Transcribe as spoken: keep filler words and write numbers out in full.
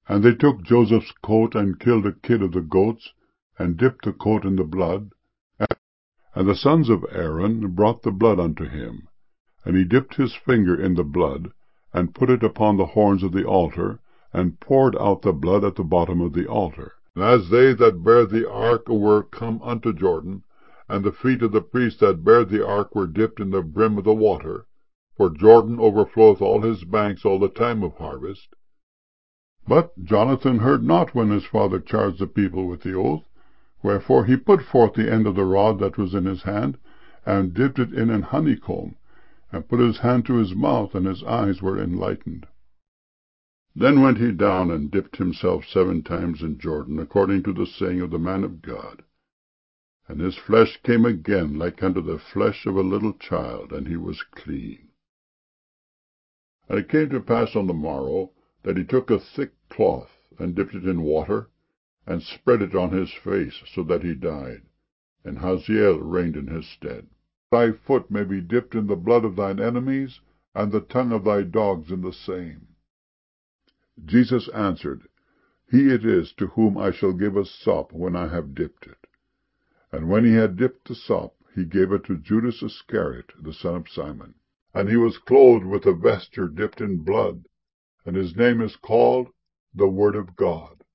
And they took Joseph's coat, and killed a kid of the goats, and dipped the coat in the blood. And the sons of Aaron brought the blood unto him. And he dipped his finger in the blood, and put it upon the horns of the altar, and poured out the blood at the bottom of the altar. And as they that bare the ark were come unto Jordan, and the feet of the priests that bare the ark were dipped in the brim of the water, for Jordan overfloweth all his banks all the time of harvest. But Jonathan heard not when his father charged the people with the oath, wherefore he put forth the end of the rod that was in his hand, and dipped it in an honeycomb, and put his hand to his mouth, and his eyes were enlightened. Then went he down, and dipped himself seven times in Jordan, according to the saying of the man of God. And his flesh came again like unto the flesh of a little child, and he was clean. And it came to pass on the morrow, that he took a thick cloth, and dipped it in water, and spread it on his face, so that he died. And Hazael reigned in his stead. Thy foot may be dipped in the blood of thine enemies, and the tongue of thy dogs in the same. Jesus answered, He it is to whom I shall give a sop when I have dipped it. And when he had dipped the sop, he gave it to Judas Iscariot, the son of Simon. And he was clothed with a vesture dipped in blood, and his name is called the Word of God.